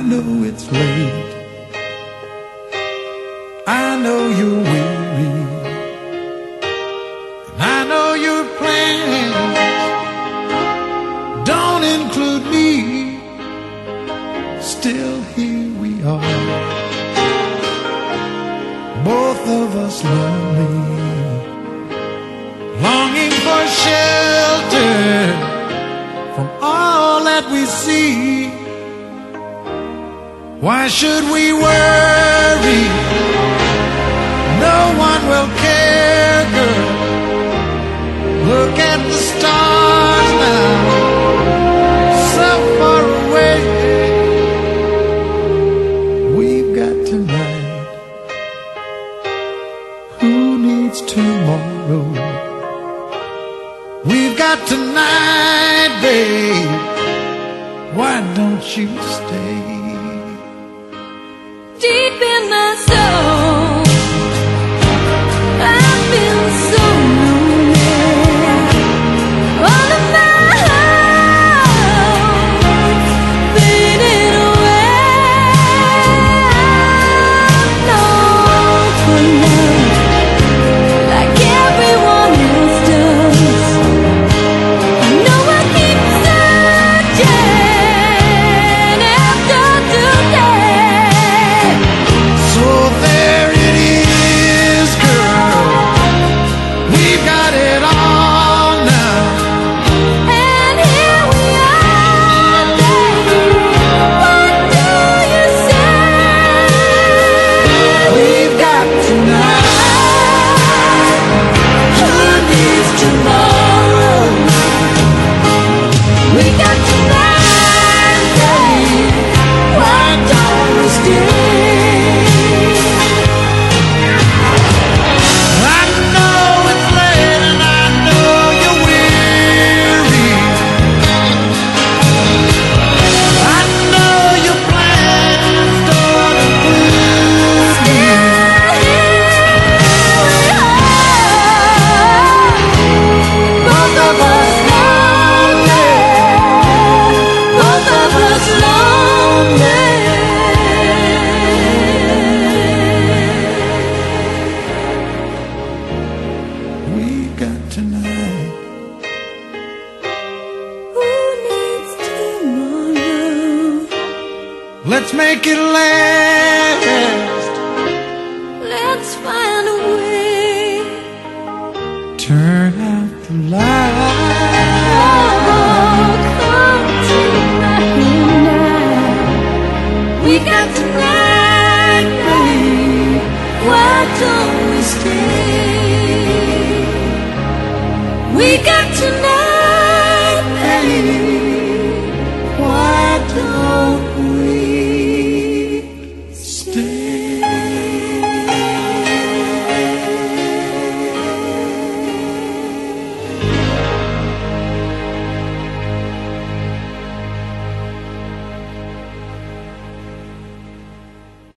know it's late, I know you're weary, and I know your plans don't include me. Still here we are, both of us lonely, longing for shelter from all that we see. Why should we worry? No one will care, girl. Look at the stars now, so far away. We've got tonight. Who needs tomorrow? We've got tonight, babe. Why don't you stay? Deep in my soul, I feel so lonely. All of my hopes fading away. I'm lost for love, like everyone else does. I know I keep searching after today. So there it is, girl. We've got it all now. And here we are, baby. What do you say? We've got tonight. Who needs tomorrow? We got tonight, baby. Why don't we stay? I know it's late and I know you're weary. I know your plans don't include me. Both of us lonely. Both of us lonely. We've got tonight. Who needs tomorrow? Let's make it last. Let's find a way. Turn out the light. Oh, come tonight. We got tonight, babe. Why don't we stay? We got tonight, babe. Why don't